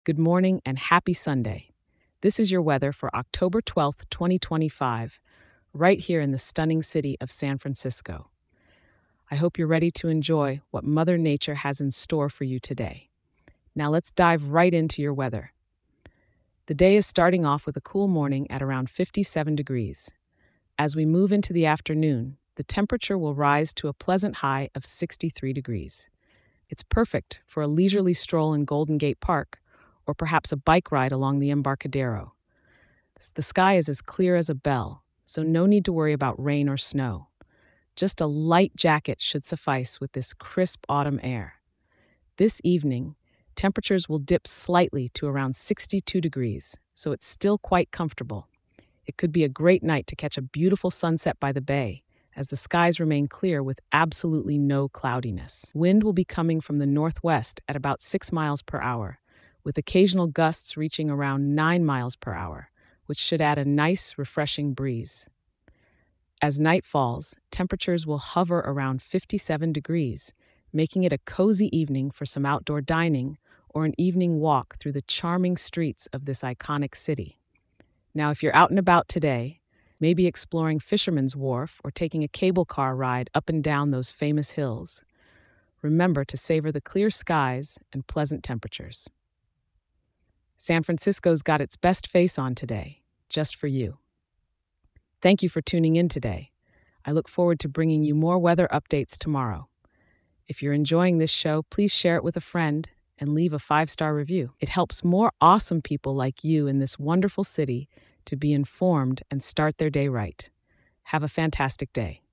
Good morning and happy Sunday. This is your weather for October 12th, 2025, right here in the stunning city of San Francisco. I hope you're ready to enjoy what Mother Nature has in store for you today. Now let's dive right into your weather. The day is starting off with a cool morning at around 57 degrees. As we move into the afternoon, the temperature will rise to a pleasant high of 63 degrees. It's perfect for a leisurely stroll in Golden Gate Park or perhaps a bike ride along the Embarcadero. The sky is as clear as a bell, so no need to worry about rain or snow. Just a light jacket should suffice with this crisp autumn air. This evening, temperatures will dip slightly to around 62 degrees, so it's still quite comfortable. It could be a great night to catch a beautiful sunset by the bay, as the skies remain clear with absolutely no cloudiness. Wind will be coming from the northwest at about 6 miles per hour, with occasional gusts reaching around 9 miles per hour, which should add a nice, refreshing breeze. As night falls, temperatures will hover around 57 degrees, making it a cozy evening for some outdoor dining or an evening walk through the charming streets of this iconic city. Now, if you're out and about today, maybe exploring Fisherman's Wharf or taking a cable car ride up and down those famous hills, remember to savor the clear skies and pleasant temperatures. San Francisco's got its best face on today, just for you. Thank you for tuning in today. I look forward to bringing you more weather updates tomorrow. If you're enjoying this show, please share it with a friend and leave a 5-star review. It helps more awesome people like you in this wonderful city to be informed and start their day right. Have a fantastic day.